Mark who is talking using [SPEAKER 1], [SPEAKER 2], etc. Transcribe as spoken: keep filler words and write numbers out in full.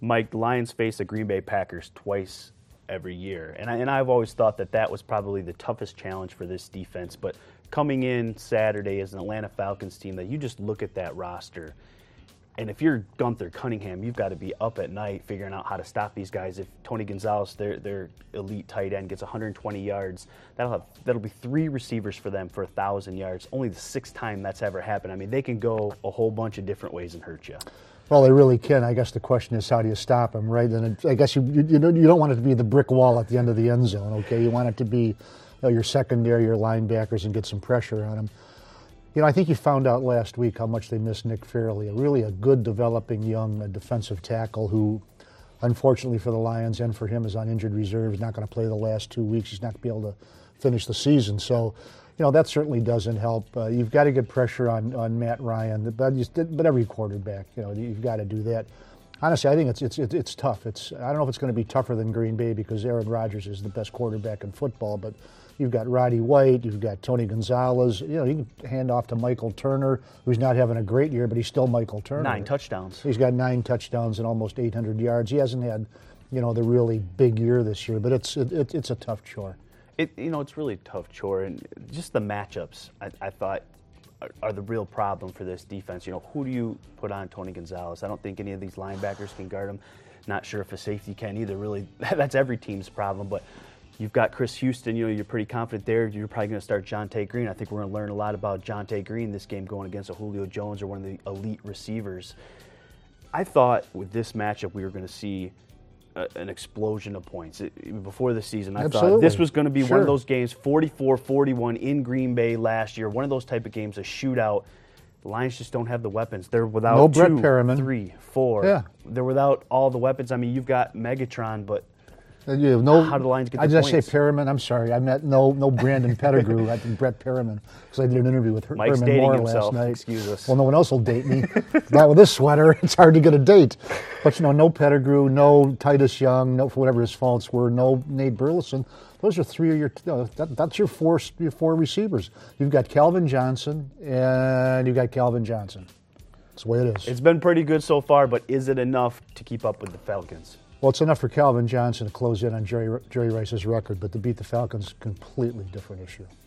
[SPEAKER 1] Mike, the Lions face the Green Bay Packers twice every year. And, I, and I've always thought that that was probably the toughest challenge for this defense. But coming in Saturday as an Atlanta Falcons team, that you just look at that roster, and if you're Gunther Cunningham, you've got to be up at night figuring out how to stop these guys. If Tony Gonzalez, their their elite tight end, gets one hundred twenty yards, that'll have that'll be three receivers for them for one thousand yards. Only the sixth time that's ever happened. I mean, they can go a whole bunch of different ways and hurt you.
[SPEAKER 2] Well, they really can. I guess the question is, how do you stop them, right? And it, I guess you you, don't, you don't want it to be the brick wall at the end of the end zone, okay? You want it to be, you know, your secondary, your linebackers, and get some pressure on them. You know, I think you found out last week how much they miss Nick Fairley, a really a good developing young uh, defensive tackle who, unfortunately for the Lions and for him, is on injured reserve. He's not going to play the last two weeks. He's not going to be able to finish the season. So, you know, that certainly doesn't help. Uh, you've got to get pressure on, on Matt Ryan, but, but every quarterback, you know, you've got to do that. Honestly, I think it's it's it's tough. It's I don't know if it's going to be tougher than Green Bay because Aaron Rodgers is the best quarterback in football, but you've got Roddy White, you've got Tony Gonzalez. You know, you can hand off to Michael Turner, who's not having a great year, but he's still Michael Turner.
[SPEAKER 1] Nine touchdowns.
[SPEAKER 2] He's got nine touchdowns and almost eight hundred yards. He hasn't had, you know, the really big year this year, but it's it, it, it's a tough chore.
[SPEAKER 1] It you know it's really a tough chore, and just the matchups I, I thought are, are the real problem for this defense. You know, who do you put on Tony Gonzalez? I don't think any of these linebackers can guard him. Not sure if a safety can either. Really, that's every team's problem, but. You've got Chris Houston, you know, you're pretty confident there. You're probably going to start Jonte Green. I think we're going to learn a lot about Jonte Green this game going against a Julio Jones or one of the elite receivers. I thought with this matchup we were going to see a, an explosion of points. It, before the season, I
[SPEAKER 2] Absolutely.
[SPEAKER 1] thought this was going to be
[SPEAKER 2] Sure.
[SPEAKER 1] one of those games, forty-four forty-one in Green Bay last year, one of those type of games, a shootout. The Lions just don't have the weapons. They're without
[SPEAKER 2] no
[SPEAKER 1] two,
[SPEAKER 2] Brett Perriman.
[SPEAKER 1] three, four.
[SPEAKER 2] Yeah.
[SPEAKER 1] They're without all the weapons. I mean, you've got Megatron, but
[SPEAKER 2] You have no,
[SPEAKER 1] how do the Lions get
[SPEAKER 2] I
[SPEAKER 1] the
[SPEAKER 2] did I
[SPEAKER 1] points?
[SPEAKER 2] say Perriman? I'm sorry. I meant no no Brandon Pettigrew. I think Brett Perriman because I did an interview with Her-
[SPEAKER 1] Mike's
[SPEAKER 2] Herman
[SPEAKER 1] dating
[SPEAKER 2] Moore
[SPEAKER 1] himself.
[SPEAKER 2] last night.
[SPEAKER 1] Excuse us.
[SPEAKER 2] Well, no one else will date me. Not with this sweater. It's hard to get a date. But, you know, no Pettigrew, no Titus Young, no for whatever his faults were, no Nate Burleson. Those are three of your, you know, that, that's your four, your four receivers. You've got Calvin Johnson and you've got Calvin Johnson. That's the way it is.
[SPEAKER 1] It's been pretty good so far, but is it enough to keep up with the Falcons?
[SPEAKER 2] Well, it's enough for Calvin Johnson to close in on Jerry, Jerry Rice's record, but to beat the Falcons, completely different issue.